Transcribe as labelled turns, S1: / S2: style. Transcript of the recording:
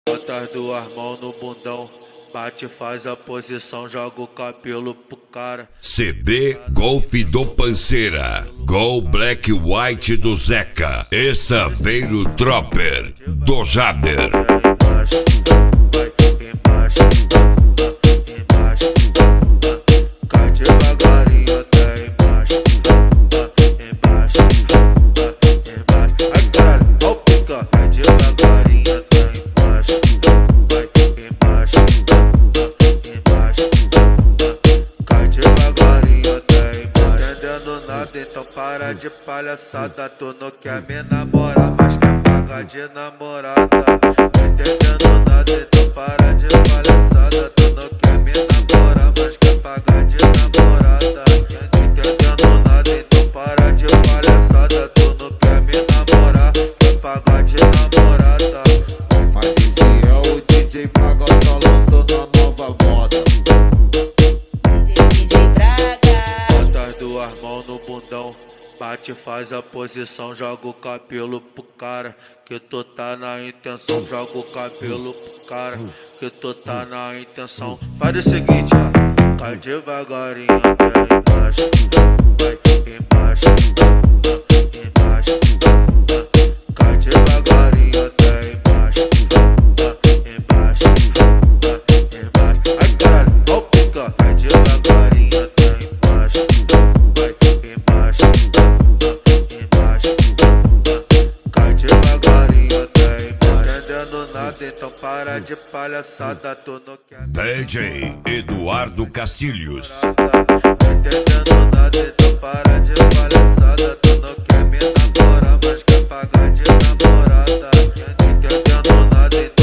S1: Bota as duas mãos no bundão, bate, faz a posição, joga o cabelo pro cara.
S2: CD Golf do Panceira, Gol Black White do Zeca e Saveiro Dropper do Jaber.
S1: Cai devagarinho até embaixo, embaixo, embaixo. Ai caralho, ó o pica. Cai devagarinho até embaixo, vai embaixo, embaixo. Cai devagarinho até embaixo. Entendendo nada, então para de palhaçada. Tu não quer me namorar, mas quer pagar de namorada. Entendendo nada, então para de palhaçada. Tu não quer me namorar, mas quer pagar de namorada. Entendendo nada, então para de palhaçada. Tu não quer me namorar, quer pagar de namorada.
S3: Mas esse é o DJ Braga, tá lançando a nova moda.
S4: DJ Braga.
S1: Bota as duas mãos no bundão, bate, faz a posição, joga o cabelo pro cara. Que tu tá na intenção, joga o cabelo pro cara. Que tu tá na intenção. Faz o seguinte, ó, cai devagarinho até embaixo, vai embaixo, embaixo. Cai devagarinho até embaixo, embaixo, embaixo. Ai caralho, ó o pica. Cai devagarinho até embaixo, vai embaixo, embaixo. Cai devagarinho até embaixo. Entendendo nada, então para de palhaçada. Tu não quer
S2: DJ Eduardo Castilhos.
S1: entendendo nada, então para de palhaçada. Tu não quer me namorar, mas quer pagar de namorada. Entendendo nada, então